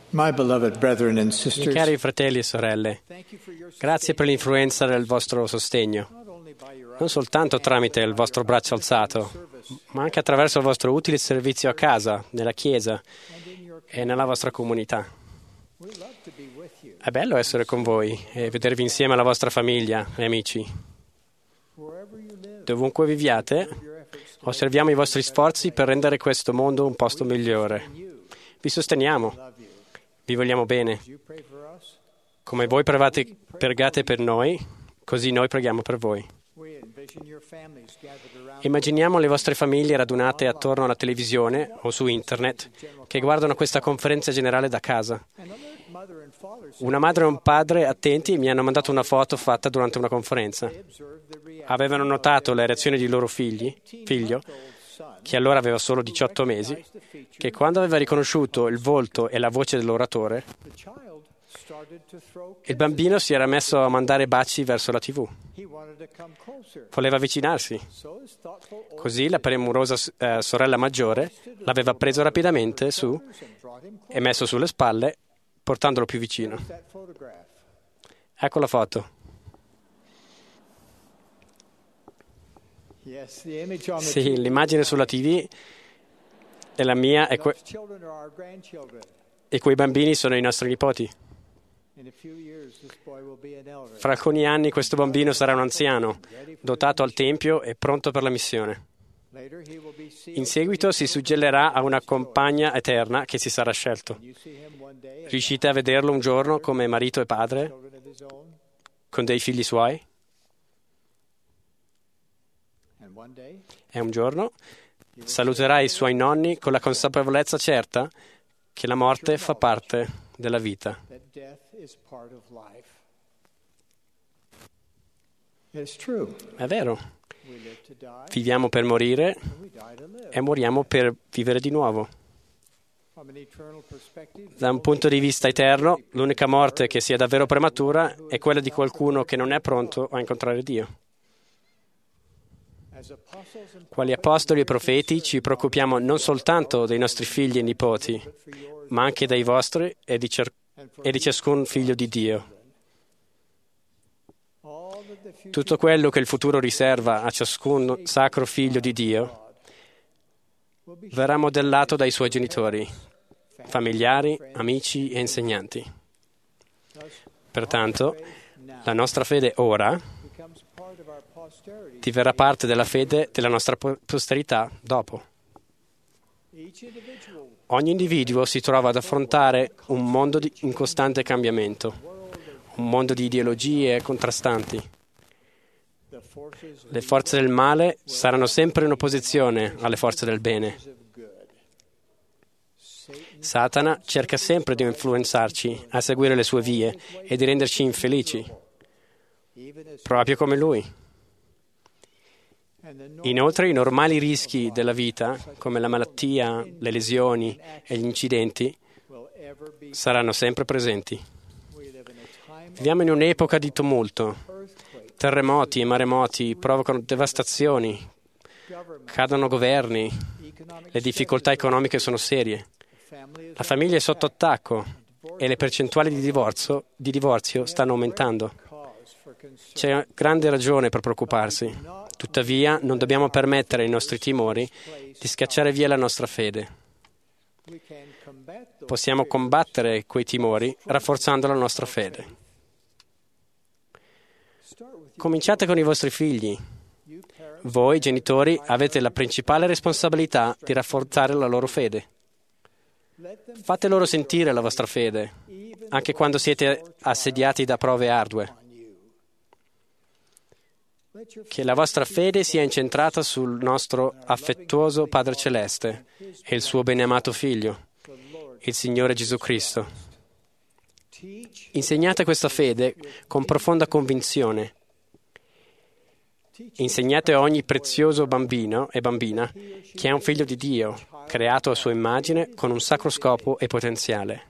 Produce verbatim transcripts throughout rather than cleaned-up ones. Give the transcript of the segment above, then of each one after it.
My beloved brethren and Miei sisters, cari fratelli e sorelle, grazie per l'influenza del vostro sostegno, non soltanto tramite il vostro braccio alzato, ma anche attraverso il vostro utile servizio a casa, nella Chiesa e nella vostra comunità. È bello essere con voi e vedervi insieme alla vostra famiglia e amici. Dovunque viviate, osserviamo i vostri sforzi per rendere questo mondo un posto migliore. Vi sosteniamo. Vi vogliamo bene. Come voi pregate, pregate per noi, così noi preghiamo per voi. Immaginiamo le vostre famiglie radunate attorno alla televisione o su internet che guardano questa conferenza generale da casa. Una madre e un padre attenti mi hanno mandato una foto fatta durante una conferenza. Avevano notato le reazioni di loro figli, figlio, che allora aveva solo diciotto mesi, che quando aveva riconosciuto il volto e la voce dell'oratore, il bambino si era messo a mandare baci verso la tivù. Voleva avvicinarsi. Così la premurosa eh, sorella maggiore l'aveva preso rapidamente su e messo sulle spalle, portandolo più vicino. Ecco la foto. Sì, l'immagine sulla tivù è la mia e, que- e quei bambini sono i nostri nipoti. Fra alcuni anni questo bambino sarà un anziano, dotato al Tempio e pronto per la missione. In seguito si suggellerà a una compagna eterna che si sarà scelto. Riuscite a vederlo un giorno come marito e padre, con dei figli suoi? E un giorno saluterà i suoi nonni con la consapevolezza certa che la morte fa parte della vita. È vero. Viviamo per morire e moriamo per vivere di nuovo. Da un punto di vista eterno, l'unica morte che sia davvero prematura è quella di qualcuno che non è pronto a incontrare Dio. Quali apostoli e profeti ci preoccupiamo non soltanto dei nostri figli e nipoti, ma anche dei vostri e di, cer- e di ciascun figlio di Dio. Tutto quello che il futuro riserva a ciascun sacro figlio di Dio verrà modellato dai suoi genitori, familiari, amici e insegnanti. Pertanto, la nostra fede ora diverrà parte della fede della nostra posterità dopo. Ogni individuo si trova ad affrontare un mondo di, in costante cambiamento, un mondo di ideologie contrastanti. Le forze del male saranno sempre in opposizione alle forze del bene. Satana cerca sempre di influenzarci a seguire le sue vie e di renderci infelici, proprio come lui. Inoltre i normali rischi della vita, come la malattia, le lesioni e gli incidenti, saranno sempre presenti. Viviamo in un'epoca di tumulto. Terremoti e maremoti provocano devastazioni, cadono governi, le difficoltà economiche sono serie. La famiglia è sotto attacco e le percentuali di divorzio, di divorzio stanno aumentando. C'è grande ragione per preoccuparsi. Tuttavia, non dobbiamo permettere ai nostri timori di scacciare via la nostra fede. Possiamo combattere quei timori rafforzando la nostra fede. Cominciate con i vostri figli. Voi, genitori, avete la principale responsabilità di rafforzare la loro fede. Fate loro sentire la vostra fede, anche quando siete assediati da prove ardue. Che la vostra fede sia incentrata sul nostro affettuoso Padre Celeste e il suo beneamato Figlio, il Signore Gesù Cristo. Insegnate questa fede con profonda convinzione. Insegnate a ogni prezioso bambino e bambina che è un figlio di Dio, creato a sua immagine con un sacro scopo e potenziale.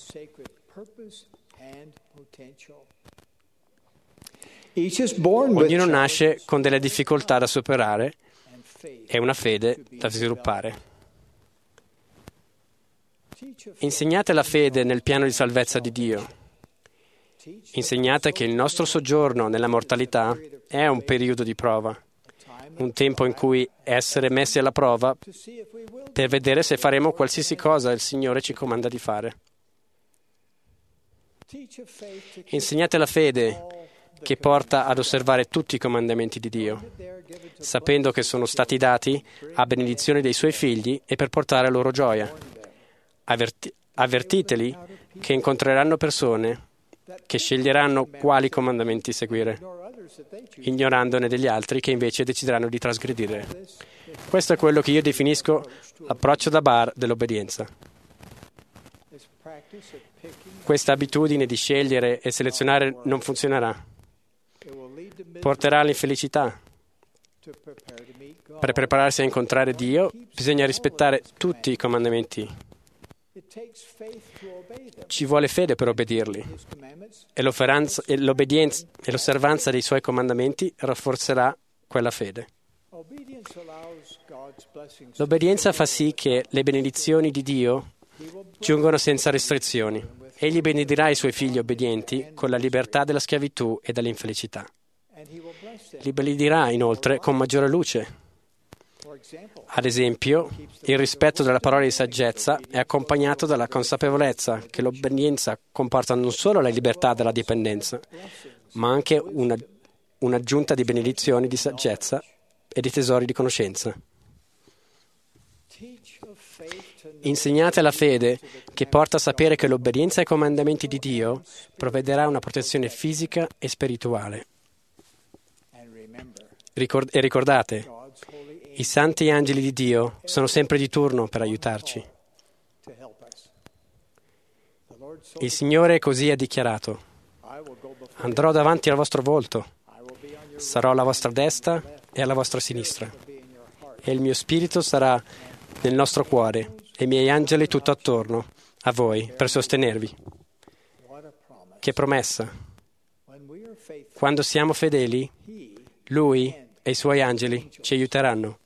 Ognuno nasce con delle difficoltà da superare e una fede da sviluppare. Insegnate la fede nel piano di salvezza di Dio. Insegnate che il nostro soggiorno nella mortalità è un periodo di prova, un tempo in cui essere messi alla prova per vedere se faremo qualsiasi cosa il Signore ci comanda di fare. Insegnate la fede che porta ad osservare tutti i comandamenti di Dio, sapendo che sono stati dati a benedizione dei Suoi figli e per portare loro gioia. Avverti- avvertiteli che incontreranno persone che sceglieranno quali comandamenti seguire, ignorandone degli altri che invece decideranno di trasgredire. Questo è quello che io definisco l'approccio da bar dell'obbedienza. Questa abitudine di scegliere e selezionare non funzionerà. Porterà all'infelicità. Per prepararsi a incontrare Dio bisogna rispettare tutti i comandamenti. Ci vuole fede per obbedirli e l'obbedienza e l'osservanza dei Suoi comandamenti rafforzerà quella fede. L'obbedienza fa sì che le benedizioni di Dio giungono senza restrizioni. Egli benedirà i Suoi figli obbedienti con la libertà dalla schiavitù e dall'infelicità. Li benedirà inoltre con maggiore luce. Ad esempio, il rispetto della parola di saggezza è accompagnato dalla consapevolezza che l'obbedienza comporta non solo la libertà dalla dipendenza, ma anche una, un'aggiunta di benedizioni di saggezza e di tesori di conoscenza. Insegnate la fede che porta a sapere che l'obbedienza ai comandamenti di Dio provvederà una protezione fisica e spirituale. Ricord- e ricordate, i santi angeli di Dio sono sempre di turno per aiutarci. Il Signore così ha dichiarato: andrò davanti al vostro volto, sarò alla vostra destra e alla vostra sinistra, e il mio spirito sarà nel nostro cuore e i miei angeli tutto attorno a voi per sostenervi. Che promessa! Quando siamo fedeli, Lui e i Suoi angeli ci aiuteranno.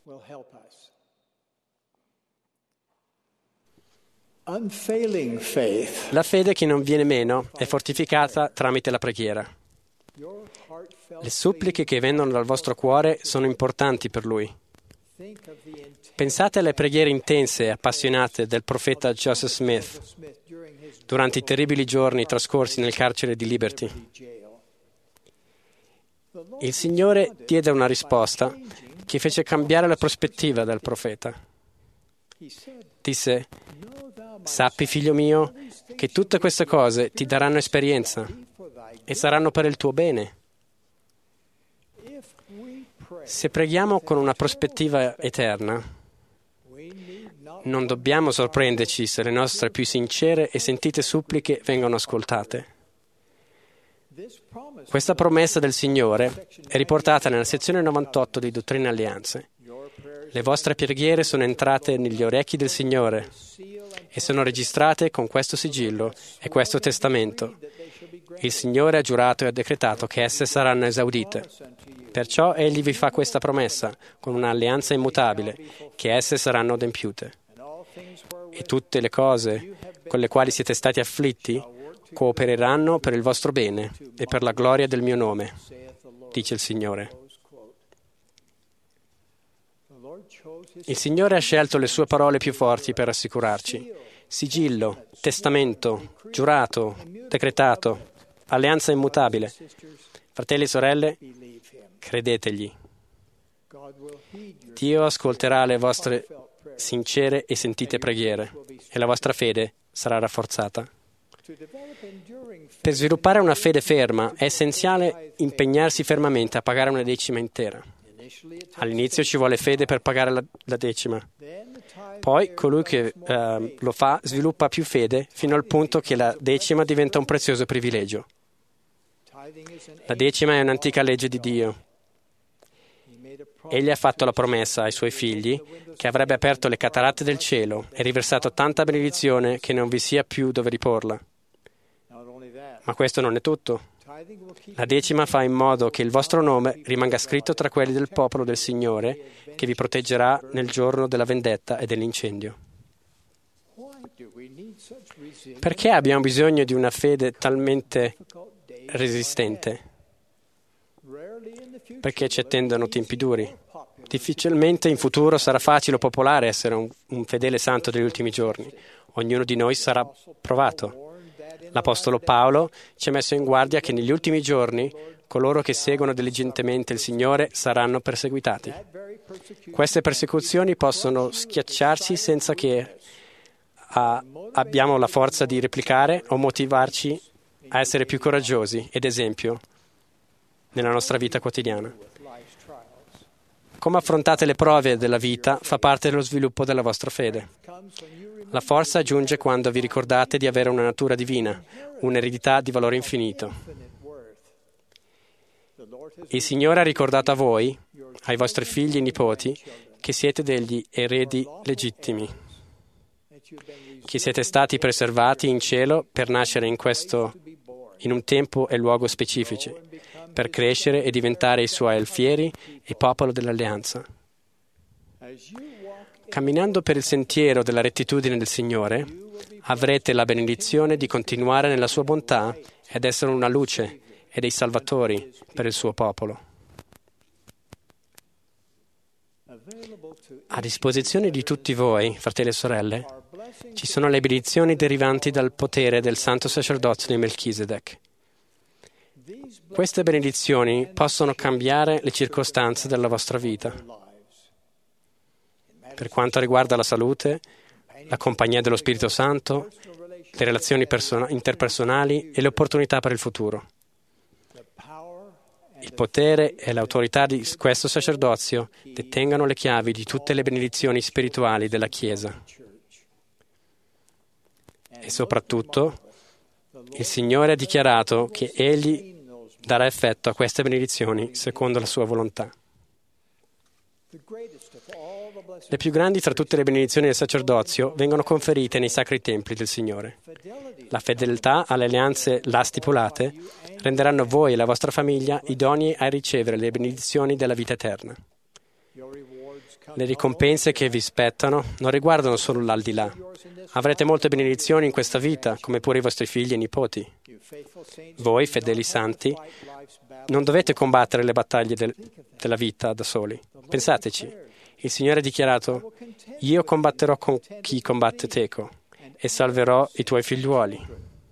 La fede che non viene meno è fortificata tramite la preghiera. Le suppliche che vengono dal vostro cuore sono importanti per Lui. Pensate alle preghiere intense e appassionate del profeta Joseph Smith durante i terribili giorni trascorsi nel carcere di Liberty. Il Signore diede una risposta che fece cambiare la prospettiva del profeta. Disse: sappi, figlio mio, che tutte queste cose ti daranno esperienza e saranno per il tuo bene. Se preghiamo con una prospettiva eterna, non dobbiamo sorprenderci se le nostre più sincere e sentite suppliche vengono ascoltate. Questa promessa del Signore è riportata nella sezione novantotto di Dottrine e Alleanze. Le vostre preghiere sono entrate negli orecchi del Signore e sono registrate con questo sigillo e questo testamento. Il Signore ha giurato e ha decretato che esse saranno esaudite. Perciò Egli vi fa questa promessa con un'alleanza immutabile, che esse saranno adempiute. E tutte le cose con le quali siete stati afflitti coopereranno per il vostro bene e per la gloria del mio nome, dice il Signore. Il Signore ha scelto le sue parole più forti per rassicurarci. Sigillo, testamento, giurato, decretato, alleanza immutabile. Fratelli e sorelle, credetegli. Dio ascolterà le vostre sincere e sentite preghiere e la vostra fede sarà rafforzata. Per sviluppare una fede ferma è essenziale impegnarsi fermamente a pagare una decima intera. All'inizio ci vuole fede per pagare la, la decima. Poi colui che uh, lo fa sviluppa più fede fino al punto che la decima diventa un prezioso privilegio. La decima è un'antica legge di Dio. Egli ha fatto la promessa ai suoi figli che avrebbe aperto le cataratte del cielo e riversato tanta benedizione che non vi sia più dove riporla. Ma questo non è tutto. La decima fa in modo che il vostro nome rimanga scritto tra quelli del popolo del Signore, che vi proteggerà nel giorno della vendetta e dell'incendio. Perché abbiamo bisogno di una fede talmente resistente? Perché ci attendono tempi duri. Difficilmente in futuro sarà facile o popolare essere un, un fedele santo degli ultimi giorni. Ognuno di noi sarà provato. L'Apostolo Paolo ci ha messo in guardia che negli ultimi giorni coloro che seguono diligentemente il Signore saranno perseguitati. Queste persecuzioni possono schiacciarci senza che a, abbiamo la forza di replicare o motivarci a essere più coraggiosi ed esempio nella nostra vita quotidiana. Come affrontate le prove della vita fa parte dello sviluppo della vostra fede. La forza giunge quando vi ricordate di avere una natura divina, un'eredità di valore infinito. Il Signore ha ricordato a voi, ai vostri figli e nipoti, che siete degli eredi legittimi, che siete stati preservati in cielo per nascere in questo, in un tempo e luogo specifici, per crescere e diventare i suoi alfieri e popolo dell'alleanza. Camminando per il sentiero della rettitudine del Signore, avrete la benedizione di continuare nella sua bontà ed essere una luce e dei salvatori per il suo popolo. A disposizione di tutti voi, fratelli e sorelle, ci sono le benedizioni derivanti dal potere del santo sacerdozio di Melchisedec. Queste benedizioni possono cambiare le circostanze della vostra vita. Per quanto riguarda la salute, la compagnia dello Spirito Santo, le relazioni person- interpersonali e le opportunità per il futuro. Il potere e l'autorità di questo sacerdozio detengono le chiavi di tutte le benedizioni spirituali della Chiesa. E soprattutto, il Signore ha dichiarato che Egli darà effetto a queste benedizioni secondo la sua volontà. Le più grandi tra tutte le benedizioni del sacerdozio vengono conferite nei sacri templi del Signore. La fedeltà alle alleanze là stipulate renderanno voi e la vostra famiglia idonei a ricevere le benedizioni della vita eterna. Le ricompense che vi spettano non riguardano solo l'aldilà. Avrete molte benedizioni in questa vita, come pure i vostri figli e nipoti. Voi, fedeli santi, non dovete combattere le battaglie del, della vita da soli. Pensateci. Il Signore ha dichiarato: io combatterò con chi combatte teco e salverò i tuoi figliuoli.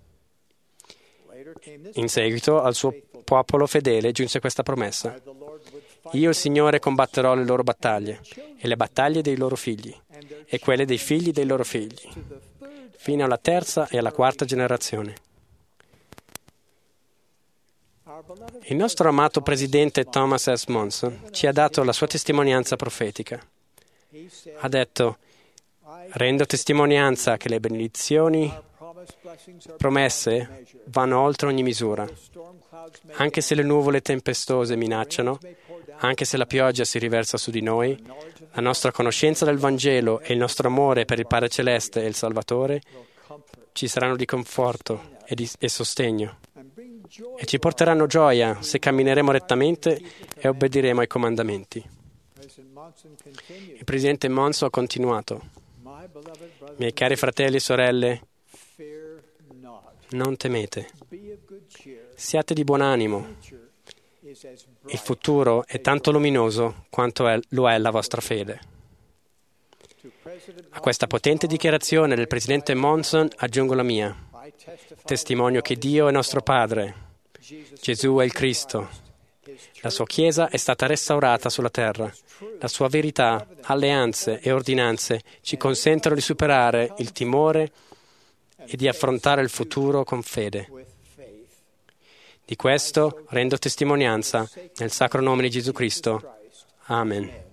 In seguito al suo popolo fedele giunse questa promessa: io, il Signore, combatterò le loro battaglie e le battaglie dei loro figli e quelle dei figli dei loro figli, fino alla terza e alla quarta generazione. Il nostro amato presidente Thomas S. Monson ci ha dato la sua testimonianza profetica. Ha detto: rendo testimonianza che le benedizioni promesse vanno oltre ogni misura. Anche se le nuvole tempestose minacciano, anche se la pioggia si riversa su di noi, la nostra conoscenza del Vangelo e il nostro amore per il Padre Celeste e il Salvatore ci saranno di conforto e, di, e sostegno e ci porteranno gioia se cammineremo rettamente e obbediremo ai comandamenti. Il presidente Monson ha continuato: miei cari fratelli e sorelle, non temete, siate di buon animo. Il futuro è tanto luminoso quanto è, lo è la vostra fede. A questa potente dichiarazione del presidente Monson aggiungo la mia. Testimonio che Dio è nostro Padre, Gesù è il Cristo. La sua Chiesa è stata restaurata sulla terra. La sua verità, alleanze e ordinanze ci consentono di superare il timore e di affrontare il futuro con fede. Di questo rendo testimonianza nel sacro nome di Gesù Cristo. Amen.